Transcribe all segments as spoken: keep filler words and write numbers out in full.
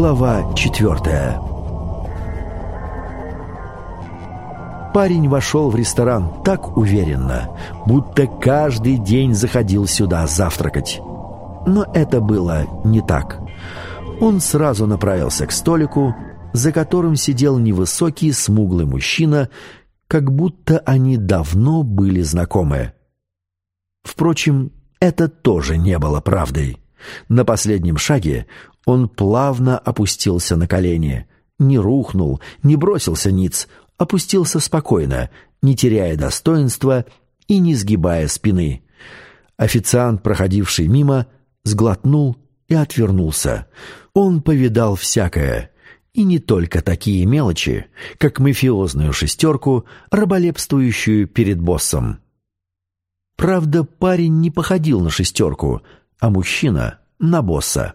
Глава четвертая. Парень вошел в ресторан так уверенно, будто каждый день заходил сюда завтракать. Но это было не так. Он сразу направился к столику, за которым сидел невысокий смуглый мужчина, как будто они давно были знакомы. Впрочем, это тоже не было правдой. На последнем шаге он плавно опустился на колени, не рухнул, не бросился ниц, опустился спокойно, не теряя достоинства и не сгибая спины. Официант, проходивший мимо, сглотнул и отвернулся. Он повидал всякое, и не только такие мелочи, как мафиозную шестерку, раболепствующую перед боссом. Правда, парень не походил на шестерку, а мужчина — на босса.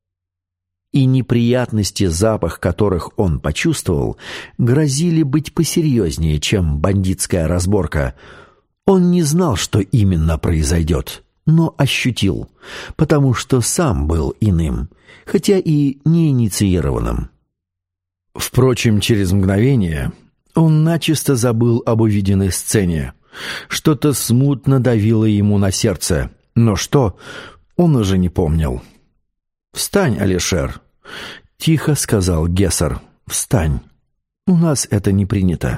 И неприятности, запах которых он почувствовал, грозили быть посерьезнее, чем бандитская разборка. Он не знал, что именно произойдет, но ощутил, потому что сам был иным, хотя и не инициированным. Впрочем, через мгновение он начисто забыл об увиденной сцене. Что-то смутно давило ему на сердце, но что, он уже не помнил. «Встань, Алишер!» — тихо сказал Гессер. «Встань. У нас это не принято».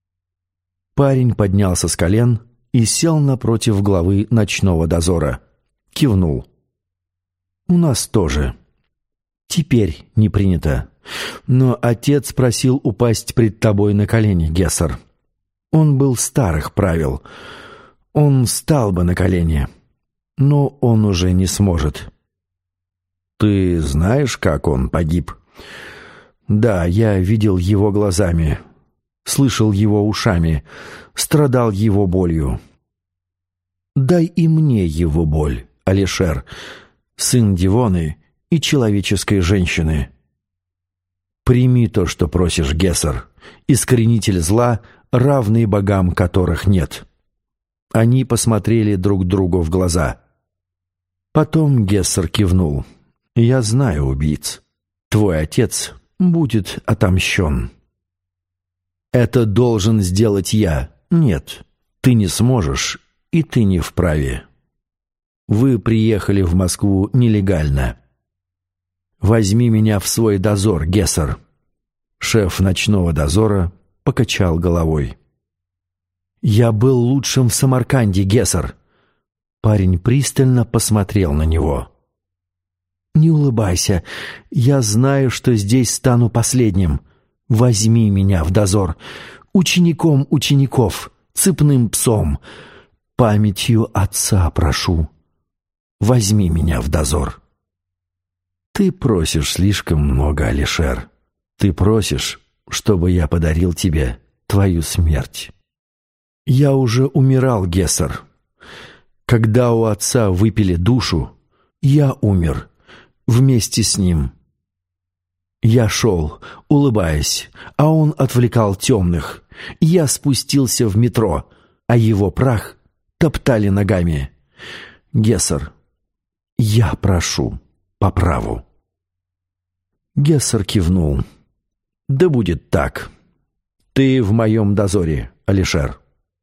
Парень поднялся с колен и сел напротив главы ночного дозора. Кивнул. «У нас тоже. Теперь не принято. Но отец просил упасть пред тобой на колени, Гессер. Он был старых правил. Он встал бы на колени, но он уже не сможет». «Ты знаешь, как он погиб?» «Да, я видел его глазами, слышал его ушами, страдал его болью». «Дай и мне его боль, Алишер, сын Дивоны и человеческой женщины». «Прими то, что просишь, Гессер, искоренитель зла, равный богам, которых нет». Они посмотрели друг другу в глаза. Потом Гессер кивнул. «Я знаю убийц. Твой отец будет отомщен». «Это должен сделать я. Нет, ты не сможешь, и ты не вправе. Вы приехали в Москву нелегально. Возьми меня в свой дозор, Гессер». Шеф ночного дозора покачал головой. «Я был лучшим в Самарканде, Гессер». Парень пристально посмотрел на него. «Не улыбайся. Я знаю, что здесь стану последним. Возьми меня в дозор. Учеником учеников, цепным псом. Памятью отца прошу. Возьми меня в дозор». «Ты просишь слишком много, Алишер. Ты просишь, чтобы я подарил тебе твою смерть». «Я уже умирал, Гессер. Когда у отца выпили душу, я умер вместе с ним. Я шел, улыбаясь, а он отвлекал темных. Я спустился в метро, а его прах топтали ногами. Гессер, я прошу по праву». Гессер кивнул. «Да будет так. Ты в моем дозоре, Алишер».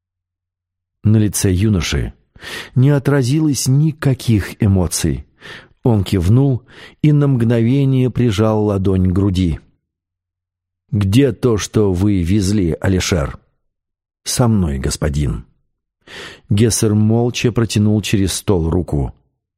На лице юноши не отразилось никаких эмоций. Он кивнул и на мгновение прижал ладонь к груди. «Где то, что вы везли, Алишер?» «Со мной, господин». Гессер молча протянул через стол руку.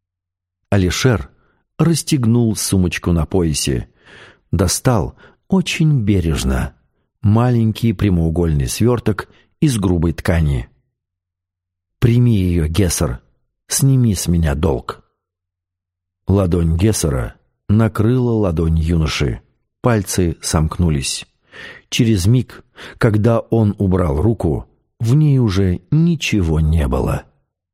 Алишер расстегнул сумочку на поясе, достал очень бережно маленький прямоугольный сверток из грубой ткани. «Прими ее, Гессер, сними с меня долг». Ладонь Гессера накрыла ладонь юноши. Пальцы сомкнулись. Через миг, когда он убрал руку, в ней уже ничего не было.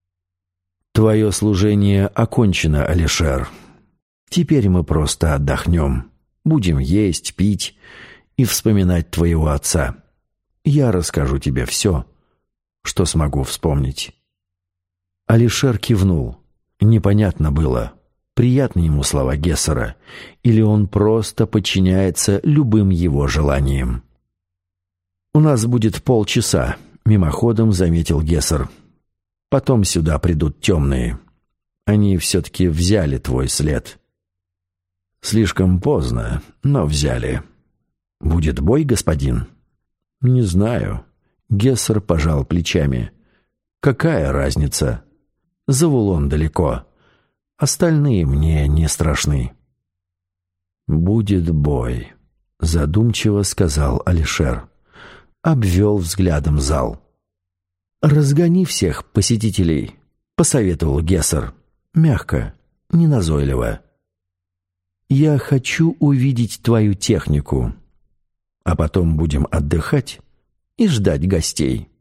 «Твое служение окончено, Алишер. Теперь мы просто отдохнем. Будем есть, пить и вспоминать твоего отца. Я расскажу тебе все, что смогу вспомнить». Алишер кивнул. Непонятно было, приятны ему слова Гессера, или он просто подчиняется любым его желаниям. «У нас будет полчаса», — мимоходом заметил Гессер. «Потом сюда придут темные. Они все-таки взяли твой след». «Слишком поздно, но взяли». «Будет бой, господин?» «Не знаю». Гессер пожал плечами. «Какая разница? Завулон далеко. Остальные мне не страшны». «Будет бой», — задумчиво сказал Алишер. Обвел взглядом зал. «Разгони всех посетителей», — посоветовал Гессер. Мягко, неназойливо. «Я хочу увидеть твою технику, а потом будем отдыхать и ждать гостей».